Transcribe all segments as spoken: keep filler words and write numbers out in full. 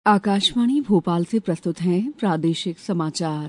आकाशवाणी भोपाल से प्रस्तुत हैं प्रादेशिक समाचार।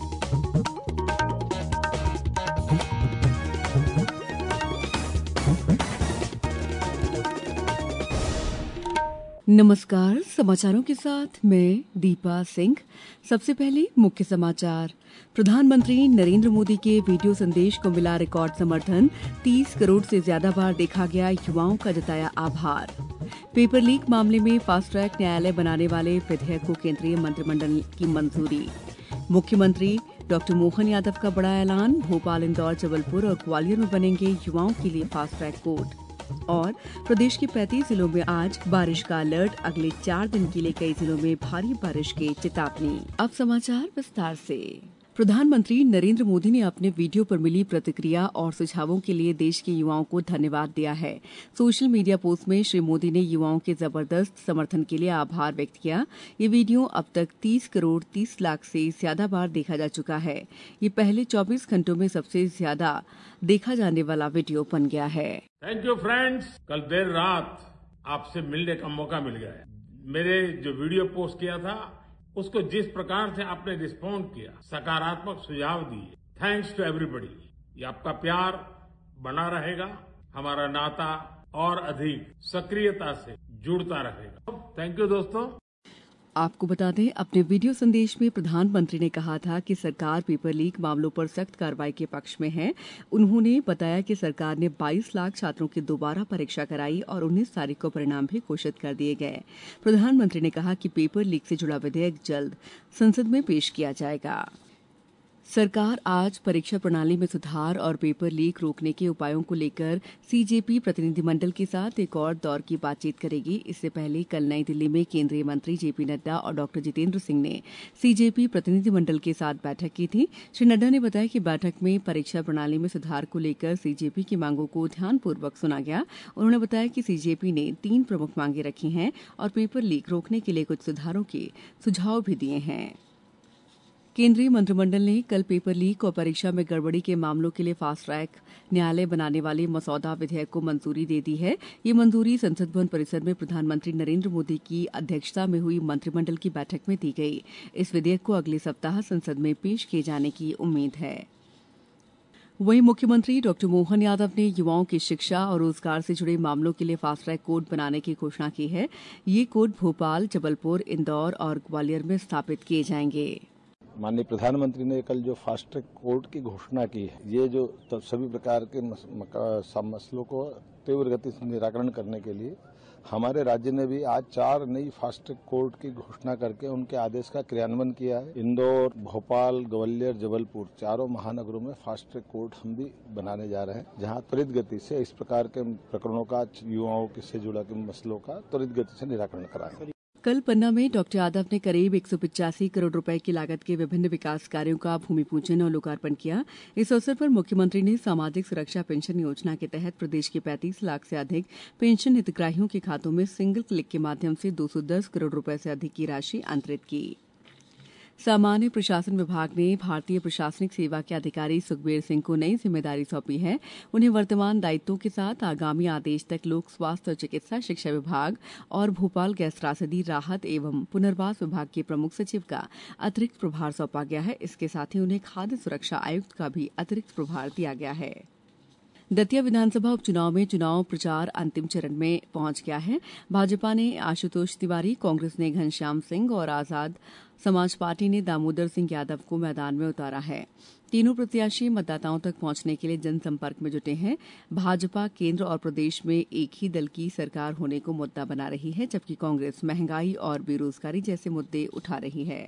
नमस्कार, समाचारों के साथ मैं दीपा सिंह। सबसे पहले मुख्य समाचार। प्रधानमंत्री नरेंद्र मोदी के वीडियो संदेश को मिला रिकॉर्ड समर्थन। तीस करोड़ से ज्यादा बार देखा गया, युवाओं का जताया आभार। पेपर लीक मामले में फास्ट ट्रैक न्यायालय बनाने वाले विधेयक को केंद्रीय मंत्रिमंडल की मंजूरी। मुख्यमंत्री डॉक्टर मोहन यादव का बड़ा ऐलान। भोपाल, इंदौर, जबलपुर और ग्वालियर में बनेंगे युवाओं के लिए फास्ट ट्रैक कोर्ट। और प्रदेश के पैंतीस जिलों में आज बारिश का अलर्ट। अगले चार दिन के लिए कई जिलों में भारी बारिश की चेतावनी। अब समाचार विस्तार से। प्रधानमंत्री नरेंद्र मोदी ने अपने वीडियो पर मिली प्रतिक्रिया और सुझावों के लिए देश के युवाओं को धन्यवाद दिया है। सोशल मीडिया पोस्ट में श्री मोदी ने युवाओं के जबरदस्त समर्थन के लिए आभार व्यक्त किया। ये वीडियो अब तक तीस करोड़ तीस लाख से ज्यादा बार देखा जा चुका है। ये पहले चौबीस घंटों में सबसे ज्यादा देखा जाने वाला वीडियो बन गया है। Thank you friends. कल देर रात आपसे मिलने का मौका मिल गया। मेरे जो वीडियो पोस्ट किया था उसको जिस प्रकार से आपने रिस्पॉन्ड किया, सकारात्मक सुझाव दिए, थैंक्स टू एवरीबॉडी। ये आपका प्यार बना रहेगा, हमारा नाता और अधिक सक्रियता से जुड़ता रहेगा। थैंक यू दोस्तों। आपको बता दें, अपने वीडियो संदेश में प्रधानमंत्री ने कहा था कि सरकार पेपर लीक मामलों पर सख्त कार्रवाई के पक्ष में है। उन्होंने बताया कि सरकार ने बाईस लाख छात्रों की दोबारा परीक्षा कराई और उन्नीस तारीख को परिणाम भी घोषित कर दिए गए। प्रधानमंत्री ने कहा कि पेपर लीक से जुड़ा विधेयक जल्द संसद में पेश किया जाएगा। सरकार आज परीक्षा प्रणाली में सुधार और पेपर लीक रोकने के उपायों को लेकर सीजेपी प्रतिनिधिमंडल के साथ एक और दौर की बातचीत करेगी। इससे पहले कल नई दिल्ली में केंद्रीय मंत्री जेपी नड्डा और डॉक्टर जितेंद्र सिंह ने सीजेपी प्रतिनिधिमंडल के साथ बैठक की थी। श्री नड्डा ने बताया कि बैठक में परीक्षा प्रणाली में सुधार को लेकर सीजेपी की मांगों को ध्यानपूर्वक सुना गया। उन्होंने बताया कि सीजेपी ने तीन प्रमुख मांगे रखी हैं और पेपर लीक रोकने के लिए कुछ सुधारों के सुझाव भी दिए हैं। केंद्रीय मंत्रिमंडल ने कल पेपर लीक और परीक्षा में गड़बड़ी के मामलों के लिए फास्ट ट्रैक न्यायालय बनाने वाले मसौदा विधेयक को मंजूरी दे दी है। ये मंजूरी संसद भवन परिसर में प्रधानमंत्री नरेंद्र मोदी की अध्यक्षता में हुई मंत्रिमंडल की बैठक में दी गई। इस विधेयक को अगले सप्ताह संसद में पेश किए जाने की उम्मीद है। वहीं मुख्यमंत्री डॉक्टर मोहन यादव ने युवाओं की शिक्षा और रोजगार से जुड़े मामलों के लिए फास्ट ट्रैक कोर्ट बनाने की घोषणा की है। ये कोर्ट भोपाल, जबलपुर, इंदौर और ग्वालियर में स्थापित किए जाएंगे। माननीय प्रधानमंत्री ने कल जो फास्ट ट्रैक कोर्ट की घोषणा की है, ये जो सभी प्रकार के मसलों को तीव्र गति से निराकरण करने के लिए हमारे राज्य ने भी आज चार नई फास्ट ट्रैक कोर्ट की घोषणा करके उनके आदेश का क्रियान्वयन किया है। इंदौर, भोपाल, ग्वालियर, जबलपुर चारों महानगरों में फास्ट ट्रैक कोर्ट हम भी बनाने जा रहे हैं, जहां त्वरित गति से इस प्रकार के प्रकरणों का, युवाओं से जुड़ा के मसलों का त्वरित गति से निराकरण कराएंगे। कल पन्ना में डॉक्टर यादव ने करीब एक सौ पिचासी करोड़ रुपए की लागत के विभिन्न विकास कार्यों का भूमि पूजन और लोकार्पण किया। इस अवसर पर मुख्यमंत्री ने सामाजिक सुरक्षा पेंशन योजना के तहत प्रदेश के पैंतीस लाख से अधिक पेंशन हितग्राहियों के खातों में सिंगल क्लिक के माध्यम से दो सौ दस करोड़ रुपए से अधिक की राशि अंतरित की। सामान्य प्रशासन विभाग ने भारतीय प्रशासनिक सेवा के अधिकारी सुखबीर सिंह को नई जिम्मेदारी सौंपी है। उन्हें वर्तमान दायित्वों के साथ आगामी आदेश तक लोक स्वास्थ्य और चिकित्सा शिक्षा विभाग और भोपाल गैस त्रासदी राहत एवं पुनर्वास विभाग के प्रमुख सचिव का अतिरिक्त प्रभार सौंपा गया है। इसके साथ ही उन्हें खाद्य सुरक्षा आयुक्त का भी अतिरिक्त प्रभार दिया गया है। दतिया विधानसभा उपचुनाव में चुनाव प्रचार अंतिम चरण में पहुंच गया है। भाजपा ने आशुतोष तिवारी, कांग्रेस ने घनश्याम सिंह और आजाद समाज पार्टी ने दामोदर सिंह यादव को मैदान में उतारा है। तीनों प्रत्याशी मतदाताओं तक पहुंचने के लिए जनसंपर्क में जुटे हैं। भाजपा केंद्र और प्रदेश में एक ही दल की सरकार होने को मुद्दा बना रही है, जबकि कांग्रेस महंगाई और बेरोजगारी जैसे मुद्दे उठा रही है।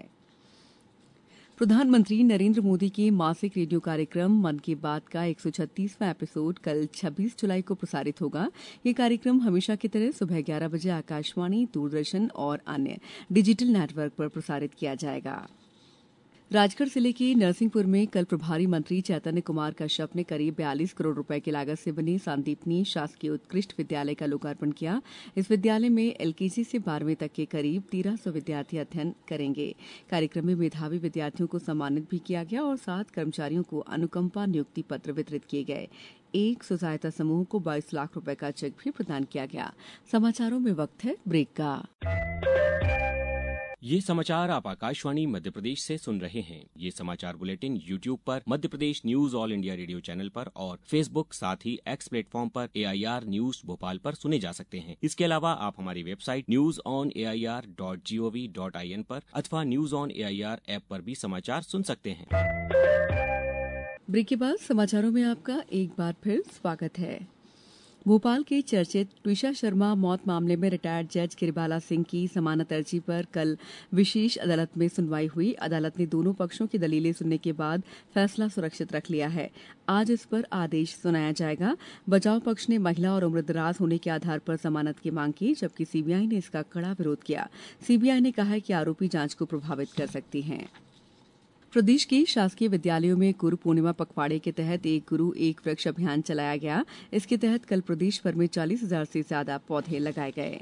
प्रधानमंत्री नरेंद्र मोदी के मासिक रेडियो कार्यक्रम मन की बात का एक सौ छत्तीसवां एपिसोड कल छब्बीस जुलाई को प्रसारित होगा। ये कार्यक्रम हमेशा की तरह सुबह ग्यारह बजे आकाशवाणी, दूरदर्शन और अन्य डिजिटल नेटवर्क पर प्रसारित किया जाएगा। राजगढ़ जिले के नरसिंहपुर में कल प्रभारी मंत्री चैतन्य कुमार कश्यप ने करीब बयालीस करोड़ रुपए की लागत से बने सांदीपनी शासकीय उत्कृष्ट विद्यालय का लोकार्पण किया। इस विद्यालय में एलकेजी से बारहवीं तक के करीब तेरह सौ विद्यार्थी अध्ययन करेंगे। कार्यक्रम में मेधावी विद्यार्थियों को सम्मानित भी किया गया और सात कर्मचारियों को अनुकंपा नियुक्ति पत्र वितरित किए गए। एक स्व सहायता समूह को बाईस लाख रुपए का चेक भी प्रदान किया गया। समाचारों में वक्त है ब्रेक का। ये समाचार आप आकाशवाणी मध्य प्रदेश से सुन रहे हैं। ये समाचार बुलेटिन यूट्यूब पर Madhya Pradesh news all India radio channel पर और फेसबुक साथ ही एक्स प्लेटफॉर्म पर A I R news Bhopal पर सुने जा सकते हैं। इसके अलावा आप हमारी website news on A I R dot G O V dot I N पर अथवा news on A I R app पर भी समाचार सुन सकते हैं। ब्रेक के बाद समाचारों में आपका एक बार फिर स्वागत है। भोपाल के चर्चित ट्विशा शर्मा मौत मामले में रिटायर्ड जज गिरिबाला सिंह की जमानत अर्जी पर कल विशेष अदालत में सुनवाई हुई। अदालत ने दोनों पक्षों की दलीलें सुनने के बाद फैसला सुरक्षित रख लिया है। आज इस पर आदेश सुनाया जाएगा। बचाव पक्ष ने महिला और उम्रदराज होने के आधार पर जमानत की मांग की, जबकि सीबीआई ने इसका कड़ा विरोध किया। सीबीआई ने कहा है कि आरोपी जांच को प्रभावित कर सकती हैं। प्रदेश के शासकीय विद्यालयों में गुरु पूर्णिमा पखवाड़े के तहत एक गुरु एक वृक्ष अभियान चलाया गया। इसके तहत कल प्रदेश भर में चालीस हजार से ज्यादा पौधे लगाए गए।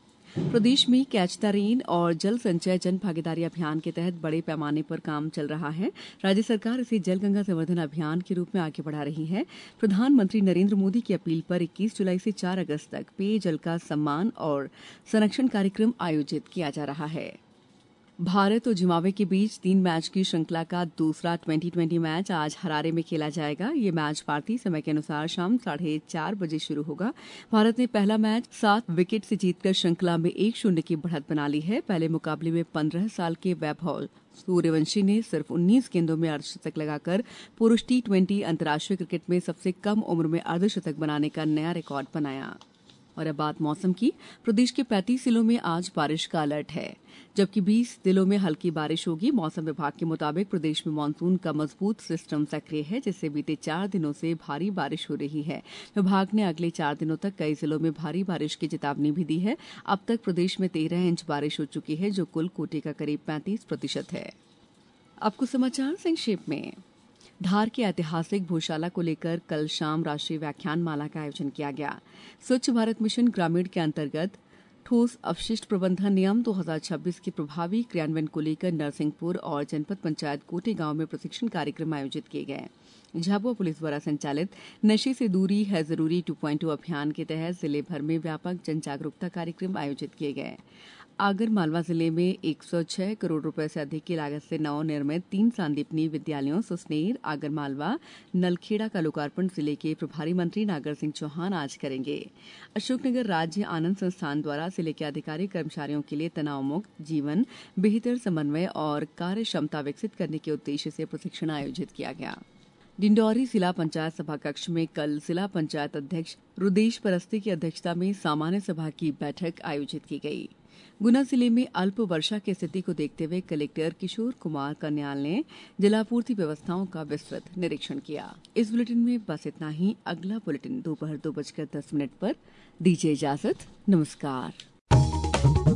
प्रदेश में कैच द रेन और जल संचय जन भागीदारी अभियान के तहत बड़े पैमाने पर काम चल रहा है। राज्य सरकार इसे जल गंगा संवर्धन अभियान के रूप में आगे बढ़ा रही है। प्रधानमंत्री नरेंद्र मोदी की अपील पर इक्कीस जुलाई से चार अगस्त तक पेयजल का सम्मान और संरक्षण कार्यक्रम आयोजित किया जा रहा है। भारत और जिम्बाब्वे के बीच तीन मैच की श्रृंखला का दूसरा ट्वेंटी ट्वेंटी मैच आज हरारे में खेला जाएगा। ये मैच भारतीय समय के अनुसार शाम साढ़े चार बजे शुरू होगा। भारत ने पहला मैच सात विकेट से जीतकर श्रृंखला में एक शून्य की बढ़त बना ली है। पहले मुकाबले में पंद्रह साल के वैभव सूर्यवंशी ने सिर्फ उन्नीस गेंदों में अर्धशतक लगाकर पुरुष टी ट्वेंटी अंतर्राष्ट्रीय क्रिकेट में सबसे कम उम्र में अर्धशतक बनाने का नया रिकॉर्ड बनाया। और अब बात मौसम की। प्रदेश के पैंतीस जिलों में आज बारिश का अलर्ट है, जबकि बीस जिलों में हल्की बारिश होगी। मौसम विभाग के मुताबिक प्रदेश में मानसून का मजबूत सिस्टम सक्रिय है, जिससे बीते चार दिनों से भारी बारिश हो रही है। विभाग ने अगले चार दिनों तक कई जिलों में भारी बारिश की चेतावनी भी दी है। अब तक प्रदेश में तेरह इंच बारिश हो चुकी है, जो कुल कोटे का करीब पैंतीस प्रतिशत है। अब कुछ समाचार संक्षेप में। धार के ऐतिहासिक भोजशाला को लेकर कल शाम राष्ट्रीय व्याख्यान माला का आयोजन किया गया। स्वच्छ भारत मिशन ग्रामीण के अंतर्गत ठोस अपशिष्ट प्रबंधन नियम दो हज़ार छब्बीस के प्रभावी क्रियान्वयन को लेकर नरसिंहपुर और जनपद पंचायत कोटे गांव में प्रशिक्षण कार्यक्रम आयोजित किए गए। झाबुआ पुलिस द्वारा संचालित नशे से दूरी है जरूरी टू पॉइंट टू अभियान के तहत जिले भर में व्यापक जन जागरूकता कार्यक्रम आयोजित किए गए। आगर मालवा जिले में एक सौ छह करोड़ रुपए से अधिक की लागत से नवनिर्मित तीन सांदीपनी विद्यालयों सुसनेर, आगर मालवा, नलखेड़ा का लोकार्पण जिले के प्रभारी मंत्री नागर सिंह चौहान आज करेंगे। अशोकनगर राज्य आनंद संस्थान द्वारा जिले के अधिकारी कर्मचारियों के लिए तनाव मुक्त जीवन, बेहतर समन्वय और कार्य क्षमता विकसित करने के उद्देश्य से प्रशिक्षण आयोजित किया गया। डिंडौरी जिला पंचायत सभा कक्ष में कल जिला पंचायत अध्यक्ष रुदेश परस्ते की अध्यक्षता में सामान्य सभा की बैठक आयोजित की गई। गुना जिले में अल्प वर्षा की स्थिति को देखते हुए कलेक्टर किशोर कुमार कन्याल ने जलापूर्ति व्यवस्थाओं का विस्तृत निरीक्षण किया। इस बुलेटिन में बस इतना ही। अगला बुलेटिन दोपहर दो बजकर दस मिनट पर। दीजिए इजाजत। नमस्कार।